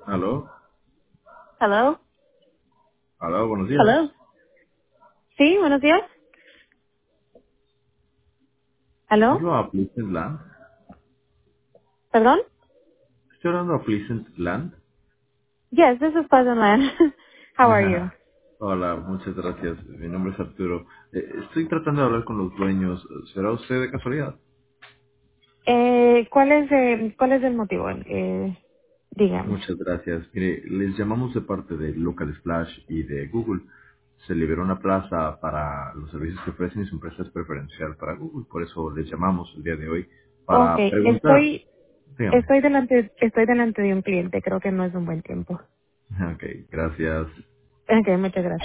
Aló, Hello. aló, buenos días. Hello. Sí, buenos días. Hello. Hablo a Pleasant Land. Perdón. Estoy hablando a Pleasant Land. Yes, this is Pleasant Land. How are you? Ajá. Hola, muchas gracias. Mi nombre es Arturo. Estoy tratando de hablar con los dueños. ¿Será usted de casualidad? ¿Cuál es el motivo? Dígame. Muchas gracias. Mire, les llamamos de parte de Local Splash y de Google. Se liberó una plaza para los servicios que ofrecen y su empresa es preferencial para Google. Por eso les llamamos el día de hoy para Okay, preguntar. Dígame. estoy delante de un cliente. Creo que no es un buen tiempo. Ok, gracias. Okay, muchas gracias.